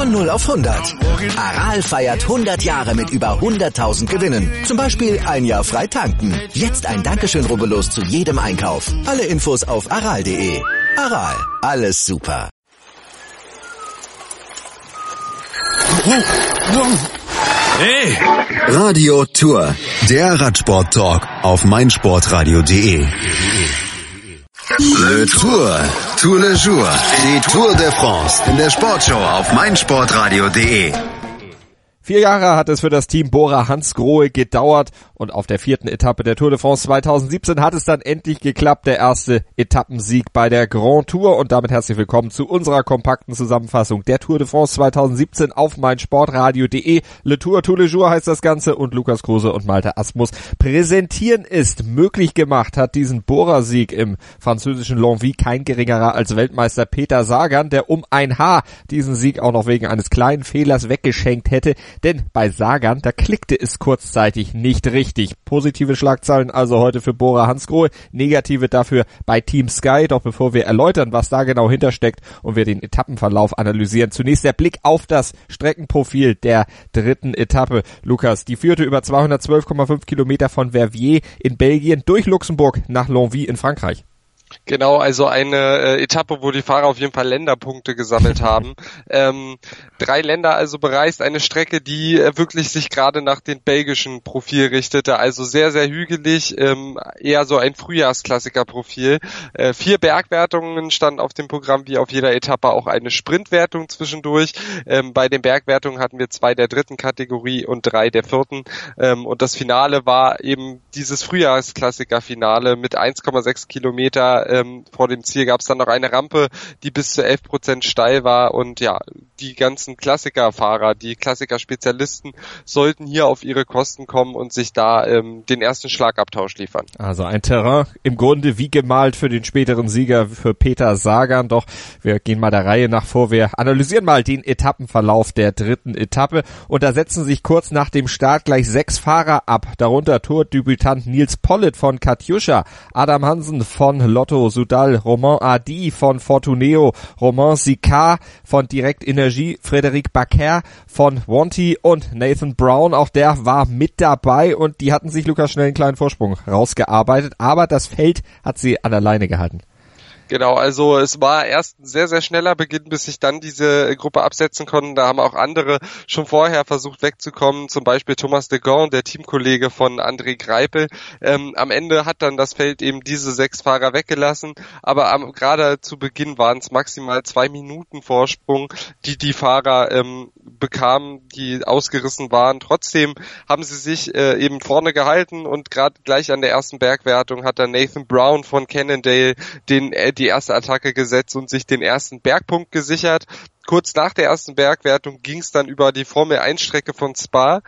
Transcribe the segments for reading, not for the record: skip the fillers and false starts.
Von 0 auf 100. Aral feiert 100 Jahre mit über 100.000 Gewinnen. Zum Beispiel ein Jahr frei tanken. Jetzt ein Dankeschön, rubbellos zu jedem Einkauf. Alle Infos auf aral.de. Aral, alles super. Hey! Radio Tour, der Radsport-Talk auf meinsportradio.de. Le Tour, Tour le Jour, die Tour de France in der Sportshow auf meinsportradio.de. 4 Jahre hat es für das Team Bora-Hansgrohe gedauert und auf der 4. Etappe der Tour de France 2017 hat es dann endlich geklappt, der erste Etappensieg bei der Grand Tour. Und damit herzlich willkommen zu unserer kompakten Zusammenfassung der Tour de France 2017 auf meinsportradio.de. Le Tour, Tour le Jour heißt das Ganze und Lukas Kruse und Malte Asmus präsentieren ist. Möglich gemacht hat diesen Bora-Sieg im französischen Longwy kein geringerer als Weltmeister Peter Sagan, der um ein Haar diesen Sieg auch noch wegen eines kleinen Fehlers weggeschenkt hätte. Denn bei Sagan, da klickte es kurzzeitig nicht richtig. Positive Schlagzeilen also heute für Bora-Hansgrohe, negative dafür bei Team Sky. Doch bevor wir erläutern, was da genau hintersteckt und wir den Etappenverlauf analysieren, zunächst der Blick auf das Streckenprofil der 3. Etappe. Lukas, die führte über 212,5 Kilometer von Verviers in Belgien durch Luxemburg nach Longwy in Frankreich. Genau, also eine Etappe, wo die Fahrer auf jeden Fall Länderpunkte gesammelt haben. 3 Länder also bereist, eine Strecke, die wirklich sich gerade nach dem belgischen Profil richtete, also sehr, sehr hügelig, eher so ein Frühjahrsklassiker-Profil. 4 Bergwertungen standen auf dem Programm, wie auf jeder Etappe auch eine Sprintwertung zwischendurch. Bei den Bergwertungen hatten wir 2 der 3. Kategorie und 3 der 4. Und das Finale war eben dieses Frühjahrsklassiker-Finale mit 1,6 Kilometer. Vor dem Ziel gab es dann noch eine Rampe, die bis zu 11% steil war und ja, die ganzen Klassikerfahrer, die Klassikerspezialisten sollten hier auf ihre Kosten kommen und sich da den ersten Schlagabtausch liefern. Also ein Terrain im Grunde wie gemalt für den späteren Sieger, für Peter Sagan. Doch wir gehen mal der Reihe nach vor, wir analysieren mal den Etappenverlauf der 3. Etappe und da setzen sich kurz nach dem Start gleich 6 Fahrer ab, darunter Tourdebütant Nils Politt von Katyusha, Adam Hansen von Lotto Soudal, Romain Hardy von Fortuneo, Romain Sicard von Direct Energie, Frédéric Backer von Wanty und Nathan Brown, auch der war mit dabei und die hatten sich, Lukas, schnell einen kleinen Vorsprung rausgearbeitet, aber das Feld hat sie an der Leine gehalten. Genau, also es war erst ein sehr, sehr schneller Beginn, bis sich dann diese Gruppe absetzen konnten. Da haben auch andere schon vorher versucht wegzukommen, zum Beispiel Thomas de Gaulle, der Teamkollege von André Greipel. Am Ende hat dann das Feld eben diese 6 Fahrer weggelassen, aber gerade zu Beginn waren es maximal 2 Minuten Vorsprung, die Fahrer bekamen, die ausgerissen waren. Trotzdem haben sie sich eben vorne gehalten und gerade gleich an der ersten Bergwertung hat dann Nathan Brown von Cannondale die erste Attacke gesetzt und sich den ersten Bergpunkt gesichert. Kurz nach der ersten Bergwertung ging es dann über die Formel-1-Strecke von Spa,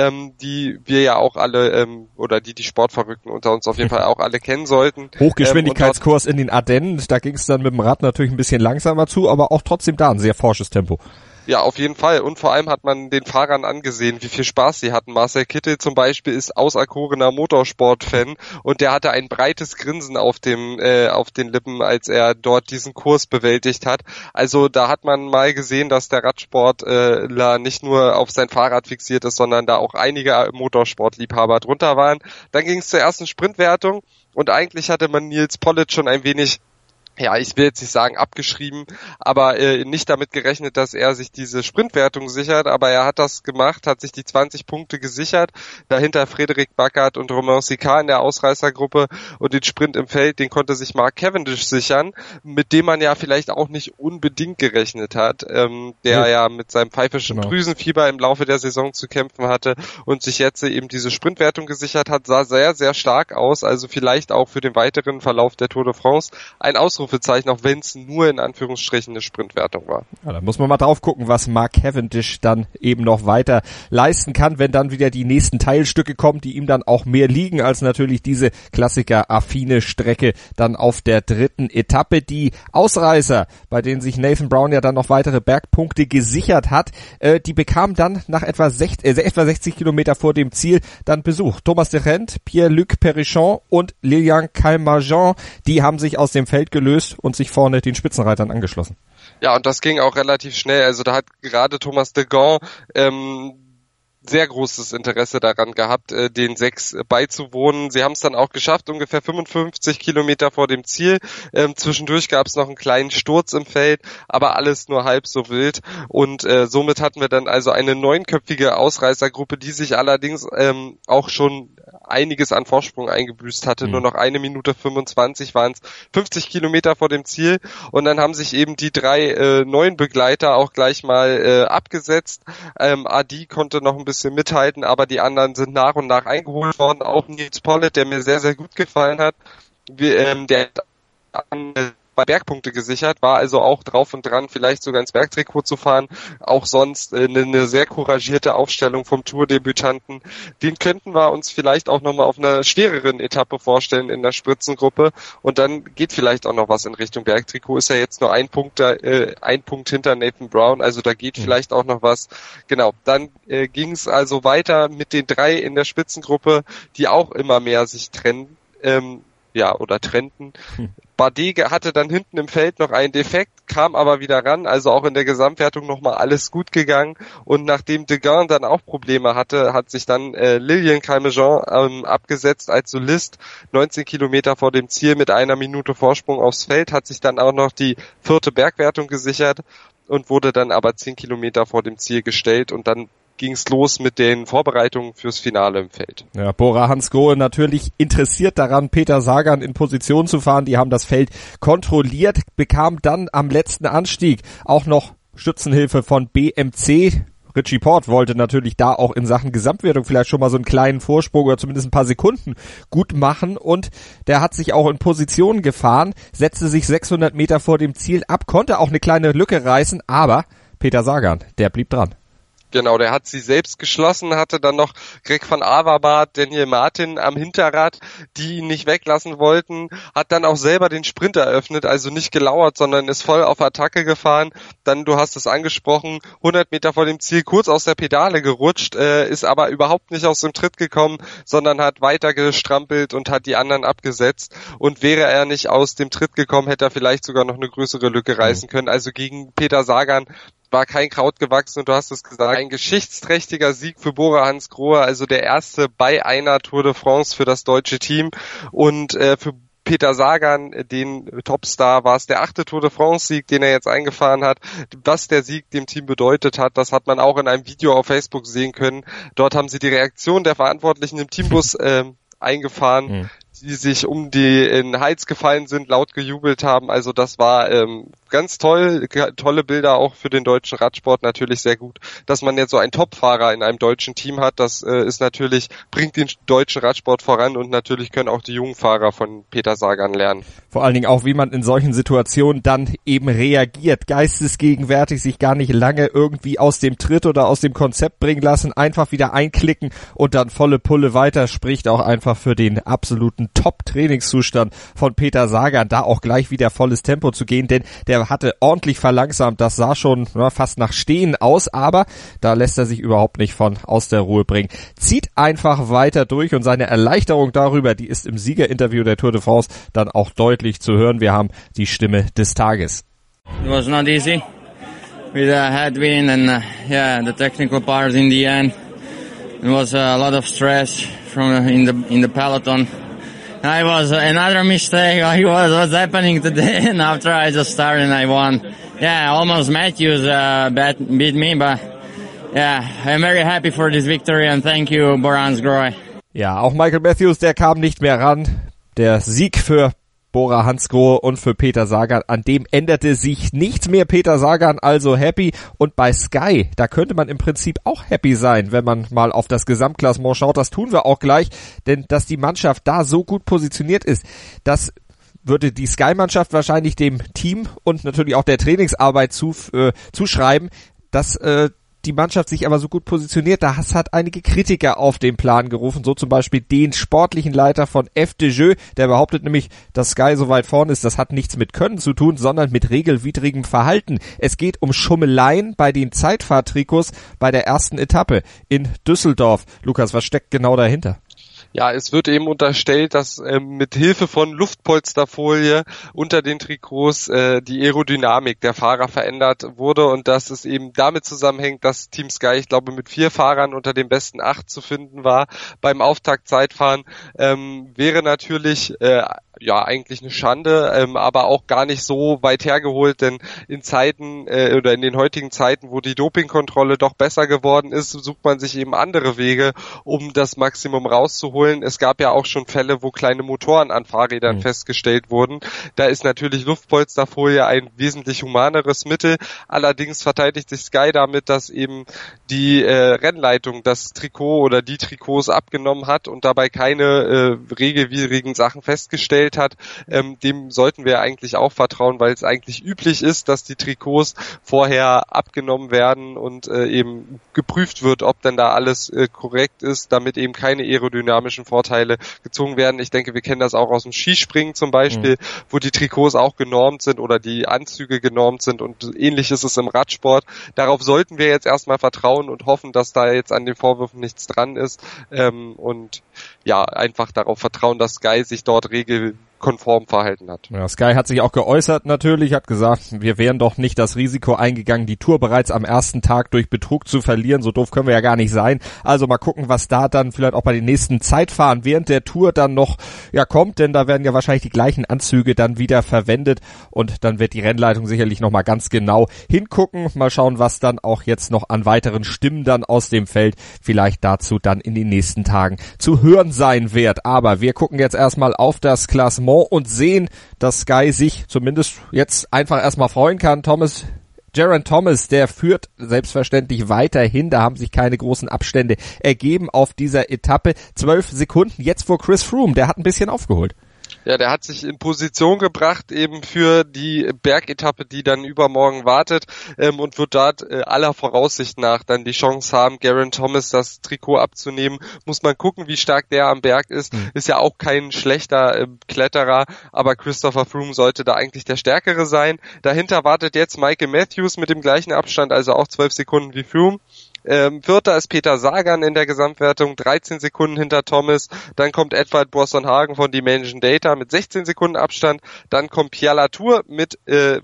die wir ja auch alle, oder die Sportverrückten unter uns auf jeden Fall auch alle kennen sollten. Hochgeschwindigkeitskurs in den Ardennen, da ging es dann mit dem Rad natürlich ein bisschen langsamer zu, aber auch trotzdem da ein sehr forsches Tempo. Ja, auf jeden Fall. Und vor allem hat man den Fahrern angesehen, wie viel Spaß sie hatten. Marcel Kittel zum Beispiel ist auserkorener Motorsport-Fan und der hatte ein breites Grinsen auf den Lippen, als er dort diesen Kurs bewältigt hat. Also da hat man mal gesehen, dass der Radsportler nicht nur auf sein Fahrrad fixiert ist, sondern da auch einige Motorsportliebhaber drunter waren. Dann ging es zur ersten Sprintwertung und eigentlich hatte man Nils Politt schon ein wenig, ja, ich will jetzt nicht sagen abgeschrieben, aber nicht damit gerechnet, dass er sich diese Sprintwertung sichert, aber er hat das gemacht, hat sich die 20 Punkte gesichert, dahinter Frédéric Backert und Romain Sicard in der Ausreißergruppe und den Sprint im Feld, den konnte sich Mark Cavendish sichern, mit dem man ja vielleicht auch nicht unbedingt gerechnet hat, der ja mit seinem pfeifischen Drüsenfieber im Laufe der Saison zu kämpfen hatte und sich jetzt eben diese Sprintwertung gesichert hat, sah sehr, sehr stark aus, also vielleicht auch für den weiteren Verlauf der Tour de France ein Ausrufezeichen, auch wenn es nur in Anführungsstrichen eine Sprintwertung war. Ja, da muss man mal drauf gucken, was Mark Cavendish dann eben noch weiter leisten kann, wenn dann wieder die nächsten Teilstücke kommen, die ihm dann auch mehr liegen als natürlich diese Klassiker-affine Strecke dann auf der 3. Etappe. Die Ausreißer, bei denen sich Nathan Brown ja dann noch weitere Bergpunkte gesichert hat, die bekamen dann nach etwa 60 Kilometer vor dem Ziel dann Besuch. Thomas de Gendt, Pierre-Luc Perichon und Lilian Calmajon, die haben sich aus dem Feld gelöst abgelöst und sich vorne den Spitzenreitern angeschlossen. Ja, und das ging auch relativ schnell. Also da hat gerade Thomas de Gendt sehr großes Interesse daran gehabt, den 6 beizuwohnen. Sie haben es dann auch geschafft, ungefähr 55 Kilometer vor dem Ziel. Zwischendurch gab es noch einen kleinen Sturz im Feld, aber alles nur halb so wild. Und somit hatten wir dann also eine 9-köpfige Ausreißergruppe, die sich allerdings auch schon einiges an Vorsprung eingebüßt hatte. Nur noch 1 Minute 25 waren es 50 Kilometer vor dem Ziel. Und dann haben sich eben die 3 neuen Begleiter auch gleich mal abgesetzt. Adi konnte noch ein bisschen mithalten, aber die anderen sind nach und nach eingeholt worden. Auch Nils Pollitt, der mir sehr, sehr gut gefallen hat. Der hat bei Bergpunkte gesichert, war also auch drauf und dran, vielleicht sogar ins Bergtrikot zu fahren. Auch sonst eine sehr couragierte Aufstellung vom Tourdebütanten. Den könnten wir uns vielleicht auch nochmal auf einer schwereren Etappe vorstellen in der Spritzengruppe. Und dann geht vielleicht auch noch was in Richtung Bergtrikot. Ist ja jetzt nur ein Punkt hinter Nathan Brown, also da geht vielleicht auch noch was. Genau, dann ging es also weiter mit den 3 in der Spitzengruppe, die auch immer mehr sich trennen. Trennten. Bardet hatte dann hinten im Feld noch einen Defekt, kam aber wieder ran, also auch in der Gesamtwertung nochmal alles gut gegangen. Und nachdem de Gendt dann auch Probleme hatte, hat sich dann Lilian Calmejean abgesetzt als Solist, 19 Kilometer vor dem Ziel mit 1 Minute Vorsprung aufs Feld, hat sich dann auch noch die 4. Bergwertung gesichert und wurde dann aber 10 Kilometer vor dem Ziel gestellt und dann ging's los mit den Vorbereitungen fürs Finale im Feld. Ja, Bora Hansgrohe natürlich interessiert daran, Peter Sagan in Position zu fahren. Die haben das Feld kontrolliert, bekam dann am letzten Anstieg auch noch Stützenhilfe von BMC. Richie Porte wollte natürlich da auch in Sachen Gesamtwertung vielleicht schon mal so einen kleinen Vorsprung oder zumindest ein paar Sekunden gut machen und der hat sich auch in Position gefahren, setzte sich 600 Meter vor dem Ziel ab, konnte auch eine kleine Lücke reißen, aber Peter Sagan, der blieb dran. Genau, der hat sie selbst geschlossen, hatte dann noch Greg van Avermaet, Daniel Martin am Hinterrad, die ihn nicht weglassen wollten, hat dann auch selber den Sprint eröffnet, also nicht gelauert, sondern ist voll auf Attacke gefahren. Dann, du hast es angesprochen, 100 Meter vor dem Ziel kurz aus der Pedale gerutscht, ist aber überhaupt nicht aus dem Tritt gekommen, sondern hat weiter gestrampelt und hat die anderen abgesetzt. Und wäre er nicht aus dem Tritt gekommen, hätte er vielleicht sogar noch eine größere Lücke reißen können. Also gegen Peter Sagan war kein Kraut gewachsen und du hast es gesagt, ein geschichtsträchtiger Sieg für Bora Hansgrohe, also der erste bei einer Tour de France für das deutsche Team und für Peter Sagan, den Topstar, war es der 8. Tour de France-Sieg, den er jetzt eingefahren hat. Was der Sieg dem Team bedeutet hat, das hat man auch in einem Video auf Facebook sehen können. Dort haben sie die Reaktion der Verantwortlichen im Teambus eingefahren, die sich um den Hals gefallen sind, laut gejubelt haben. Also das war ganz toll, tolle Bilder auch für den deutschen Radsport, natürlich sehr gut, dass man jetzt so einen Topfahrer in einem deutschen Team hat. Das ist natürlich, bringt den deutschen Radsport voran und natürlich können auch die jungen Fahrer von Peter Sagan lernen. Vor allen Dingen auch, wie man in solchen Situationen dann eben reagiert, geistesgegenwärtig, sich gar nicht lange irgendwie aus dem Tritt oder aus dem Konzept bringen lassen, einfach wieder einklicken und dann volle Pulle weiter, spricht auch einfach für den absoluten Top-Trainingszustand von Peter Sagan, da auch gleich wieder volles Tempo zu gehen, denn der hatte ordentlich verlangsamt, das sah schon fast nach Stehen aus, aber da lässt er sich überhaupt nicht von aus der Ruhe bringen. Zieht einfach weiter durch und seine Erleichterung darüber, die ist im Siegerinterview der Tour de France dann auch deutlich zu hören. Wir haben die Stimme des Tages. It was not easy with a headwind and the technical part in the end. It was a lot of stress from in the peloton. I was another mistake. What's happening today? And after I just started and I won. Yeah, almost Matthews beat me, but yeah, I'm very happy for this victory and thank you, Bora Hansgrohe. Ja, auch Michael Matthews, der kam nicht mehr ran. Der Sieg für Bora Hansgrohe und für Peter Sagan, an dem änderte sich nichts mehr. Peter Sagan also happy und bei Sky, da könnte man im Prinzip auch happy sein, wenn man mal auf das Gesamtklassement schaut. Das tun wir auch gleich, denn dass die Mannschaft da so gut positioniert ist, das würde die Sky-Mannschaft wahrscheinlich dem Team und natürlich auch der Trainingsarbeit zuschreiben, dass die Mannschaft sich aber so gut positioniert, das hat einige Kritiker auf den Plan gerufen, so zum Beispiel den sportlichen Leiter von FDJ, der behauptet nämlich, dass Sky so weit vorne ist, das hat nichts mit Können zu tun, sondern mit regelwidrigem Verhalten. Es geht um Schummeleien bei den Zeitfahrtrikots bei der ersten Etappe in Düsseldorf. Lukas, was steckt genau dahinter? Ja, es wird eben unterstellt, dass mit Hilfe von Luftpolsterfolie unter den Trikots die Aerodynamik der Fahrer verändert wurde und dass es eben damit zusammenhängt, dass Team Sky, ich glaube, mit 4 Fahrern unter den besten 8 zu finden war beim Auftaktzeitfahren, wäre natürlich eigentlich eine Schande, aber auch gar nicht so weit hergeholt, denn in Zeiten oder in den heutigen Zeiten, wo die Dopingkontrolle doch besser geworden ist, sucht man sich eben andere Wege, um das Maximum rauszuholen. Es gab ja auch schon Fälle, wo kleine Motoren an Fahrrädern festgestellt wurden. Da ist natürlich Luftpolsterfolie ein wesentlich humaneres Mittel. Allerdings verteidigt sich Sky damit, dass eben die Rennleitung das Trikot oder die Trikots abgenommen hat und dabei keine regelwidrigen Sachen festgestellt hat. Dem sollten wir eigentlich auch vertrauen, weil es eigentlich üblich ist, dass die Trikots vorher abgenommen werden und eben geprüft wird, ob denn da alles korrekt ist, damit eben keine aerodynamischen Vorteile gezogen werden. Ich denke, wir kennen das auch aus dem Skispringen zum Beispiel, wo die Trikots auch genormt sind oder die Anzüge genormt sind und ähnlich ist es im Radsport. Darauf sollten wir jetzt erstmal vertrauen und hoffen, dass da jetzt an den Vorwürfen nichts dran ist und ja, einfach darauf vertrauen, dass Sky sich dort regelkonform verhalten hat. Ja, Sky hat sich auch geäußert natürlich, hat gesagt, wir wären doch nicht das Risiko eingegangen, die Tour bereits am ersten Tag durch Betrug zu verlieren. So doof können wir ja gar nicht sein. Also mal gucken, was da dann vielleicht auch bei den nächsten Zeitfahren während der Tour dann noch kommt, denn da werden ja wahrscheinlich die gleichen Anzüge dann wieder verwendet und dann wird die Rennleitung sicherlich nochmal ganz genau hingucken. Mal schauen, was dann auch jetzt noch an weiteren Stimmen dann aus dem Feld vielleicht dazu dann in den nächsten Tagen zu hören sein wird. Aber wir gucken jetzt erstmal auf das Klassement und sehen, dass Sky sich zumindest jetzt einfach erstmal freuen kann. Geraint Thomas, der führt selbstverständlich weiterhin, da haben sich keine großen Abstände ergeben auf dieser Etappe. 12 Sekunden jetzt vor Chris Froome, der hat ein bisschen aufgeholt. Ja, der hat sich in Position gebracht eben für die Bergetappe, die dann übermorgen wartet und wird dort aller Voraussicht nach dann die Chance haben, Geraint Thomas das Trikot abzunehmen. Muss man gucken, wie stark der am Berg ist. Ist ja auch kein schlechter Kletterer, aber Christopher Froome sollte da eigentlich der Stärkere sein. Dahinter wartet jetzt Michael Matthews mit dem gleichen Abstand, also auch 12 Sekunden wie Froome. Vierter ist Peter Sagan in der Gesamtwertung, 13 Sekunden hinter Thomas. Dann kommt Edvald Boasson Hagen von Dimension Data mit 16 Sekunden Abstand. Dann kommt Pierre Latour mit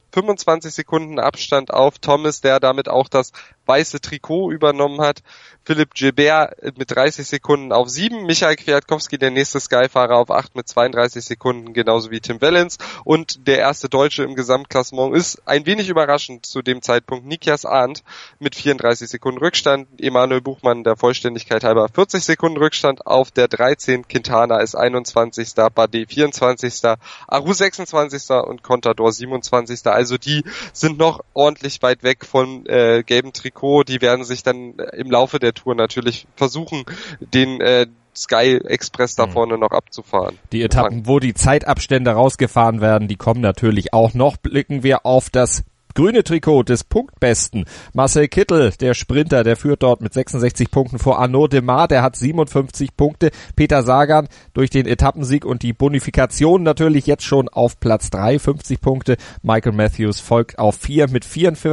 25 Sekunden Abstand auf Thomas, der damit auch das weiße Trikot übernommen hat. Philipp Gilbert mit 30 Sekunden auf 7. Michael Kwiatkowski, der nächste Sky-Fahrer, auf 8 mit 32 Sekunden, genauso wie Tim Wellens. Und der erste Deutsche im Gesamtklassement ist ein wenig überraschend zu dem Zeitpunkt Nikias Arndt mit 34 Sekunden Rückstand. Emanuel Buchmann, der Vollständigkeit halber, 40 Sekunden Rückstand auf der 13. Quintana ist 21. Bardet 24. Aru 26. und Contador 27. Also die sind noch ordentlich weit weg von gelben Trikot. Die werden sich dann im Laufe der Tour natürlich versuchen, den Sky Express da vorne noch abzufahren. Die Etappen, wo die Zeitabstände rausgefahren werden, die kommen natürlich auch noch. Blicken wir auf das grüne Trikot des Punktbesten. Marcel Kittel, der Sprinter, der führt dort mit 66 Punkten vor Arnaud Démare, der hat 57 Punkte. Peter Sagan durch den Etappensieg und die Bonifikation natürlich jetzt schon auf Platz 3, 50 Punkte. Michael Matthews folgt auf 4 mit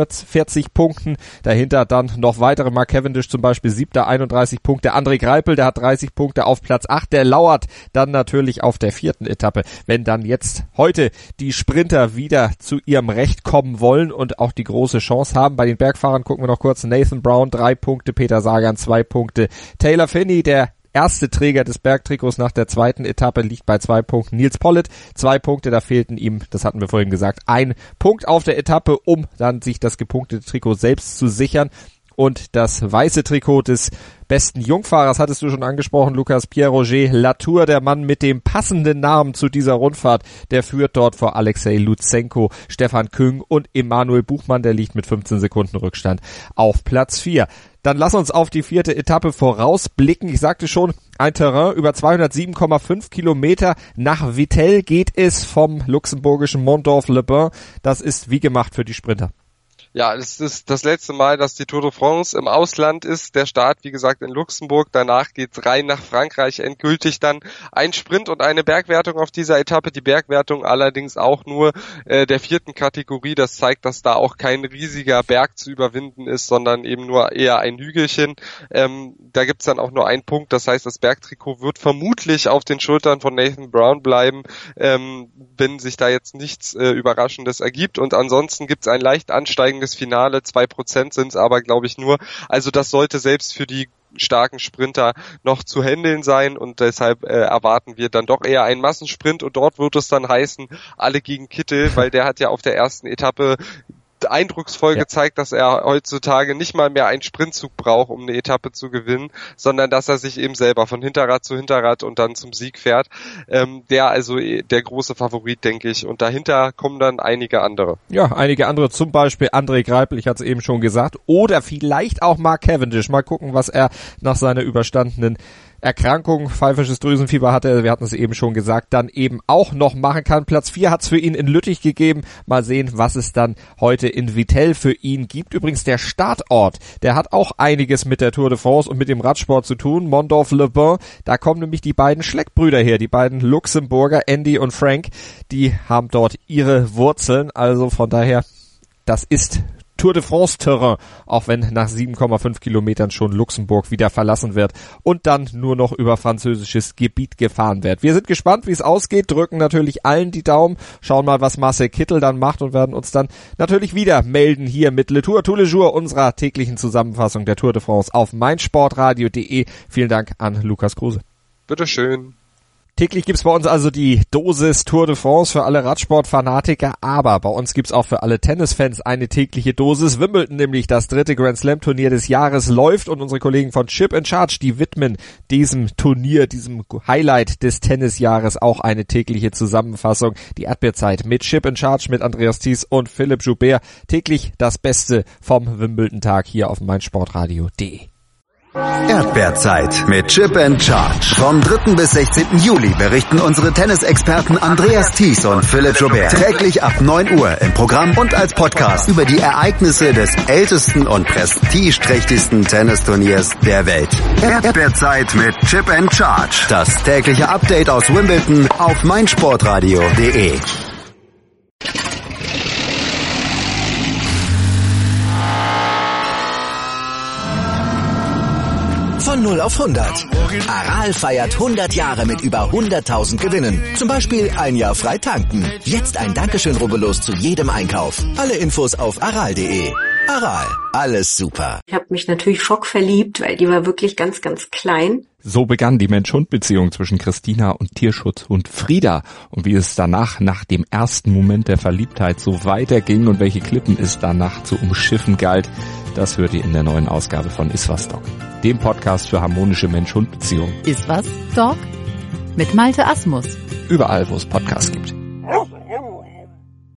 44 Punkten. Dahinter dann noch weitere, Mark Cavendish zum Beispiel 7. 31 Punkte. André Greipel, der hat 30 Punkte auf Platz 8. Der lauert dann natürlich auf der 4. Etappe, wenn dann jetzt heute die Sprinter wieder zu ihrem Recht kommen wollen und auch die große Chance haben. Bei den Bergfahrern gucken wir noch kurz. Nathan Brown 3 Punkte, Peter Sagan 2 Punkte. Taylor Phinney, der erste Träger des Bergtrikots nach der 2. Etappe, liegt bei 2 Punkten. Nils Pollitt 2 Punkte, da fehlten ihm, das hatten wir vorhin gesagt, 1 Punkt auf der Etappe, um dann sich das gepunktete Trikot selbst zu sichern. Und das weiße Trikot des besten Jungfahrers hattest du schon angesprochen, Lukas, Pierre-Roger Latour, der Mann mit dem passenden Namen zu dieser Rundfahrt, der führt dort vor Alexei Lutsenko, Stefan Küng und Emanuel Buchmann, der liegt mit 15 Sekunden Rückstand auf Platz 4. Dann lass uns auf die 4. Etappe vorausblicken. Ich sagte schon, ein Terrain über 207,5 Kilometer. Nach Vittel geht es vom luxemburgischen Mont d'Orf-Le Bain. Das ist wie gemacht für die Sprinter. Ja, es ist das letzte Mal, dass die Tour de France im Ausland ist. Der Start, wie gesagt, in Luxemburg. Danach geht's rein nach Frankreich. Endgültig dann ein Sprint und eine Bergwertung auf dieser Etappe. Die Bergwertung allerdings auch nur der 4. Kategorie. Das zeigt, dass da auch kein riesiger Berg zu überwinden ist, sondern eben nur eher ein Hügelchen. Da gibt's dann auch nur einen Punkt. Das heißt, das Bergtrikot wird vermutlich auf den Schultern von Nathan Brown bleiben, wenn sich da jetzt nichts Überraschendes ergibt. Und ansonsten gibt's ein leicht ansteigendes Finale, 2% sind es aber, glaube ich, nur. Also das sollte selbst für die starken Sprinter noch zu handeln sein und deshalb erwarten wir dann doch eher einen Massensprint und dort wird es dann heißen, alle gegen Kittel, weil der hat ja auf der ersten Etappe eindrucksvoll gezeigt, dass er heutzutage nicht mal mehr einen Sprintzug braucht, um eine Etappe zu gewinnen, sondern dass er sich eben selber von Hinterrad zu Hinterrad und dann zum Sieg fährt. Der also der große Favorit, denke ich. Und dahinter kommen dann einige andere. Ja, einige andere, zum Beispiel André Greipel, ich hatte es eben schon gesagt, oder vielleicht auch Mark Cavendish. Mal gucken, was er nach seiner überstandenen Erkrankung, pfeifisches Drüsenfieber hatte, wir hatten es eben schon gesagt, dann eben auch noch machen kann. Platz 4 hat es für ihn in Lüttich gegeben. Mal sehen, was es dann heute in Vittel für ihn gibt. Übrigens der Startort, der hat auch einiges mit der Tour de France und mit dem Radsport zu tun. Mondorf-le-Bain, da kommen nämlich die beiden Schleck-Brüder her, die beiden Luxemburger, Andy und Frank, die haben dort ihre Wurzeln. Also von daher, das ist Tour de France Terrain, auch wenn nach 7,5 Kilometern schon Luxemburg wieder verlassen wird und dann nur noch über französisches Gebiet gefahren wird. Wir sind gespannt, wie es ausgeht, drücken natürlich allen die Daumen, schauen mal, was Marcel Kittel dann macht und werden uns dann natürlich wieder melden hier mit Le Tour tous les jours, unserer täglichen Zusammenfassung der Tour de France auf meinsportradio.de. Vielen Dank an Lukas Kruse. Bitteschön. Täglich gibt's bei uns also die Dosis Tour de France für alle Radsportfanatiker, aber bei uns gibt's auch für alle Tennisfans eine tägliche Dosis. Wimbledon, nämlich das 3. Grand Slam Turnier des Jahres, läuft und unsere Kollegen von Chip in Charge, die widmen diesem Turnier, diesem Highlight des Tennisjahres auch eine tägliche Zusammenfassung. Die Erdbeerzeit mit Chip in Charge, mit Andreas Thies und Philipp Joubert. Täglich das Beste vom Wimbledon-Tag hier auf meinsportradio.de. Erdbeerzeit mit Chip and Charge. Vom 3. bis 16. Juli berichten unsere Tennisexperten Andreas Thies und Philipp Joubert täglich ab 9 Uhr im Programm und als Podcast über die Ereignisse des ältesten und prestigeträchtigsten Tennisturniers der Welt. Erdbeerzeit mit Chip and Charge. Das tägliche Update aus Wimbledon auf meinsportradio.de. Von 0 auf 100. Aral feiert 100 Jahre mit über 100.000 Gewinnen. Zum Beispiel ein Jahr frei tanken. Jetzt ein Dankeschön, rubbellos zu jedem Einkauf. Alle Infos auf aral.de. Aral, alles super. Ich habe mich natürlich schockverliebt, weil die war wirklich ganz, ganz klein. So begann die Mensch-Hund-Beziehung zwischen Christina und Tierschutzhund Frieda. Und wie es danach, nach dem ersten Moment der Verliebtheit, so weiterging und welche Klippen es danach zu umschiffen galt, das hört ihr in der neuen Ausgabe von Iswas Dog, dem Podcast für harmonische Mensch-Hund-Beziehungen. Iswas Dog? Mit Malte Asmus. Überall, wo es Podcasts gibt.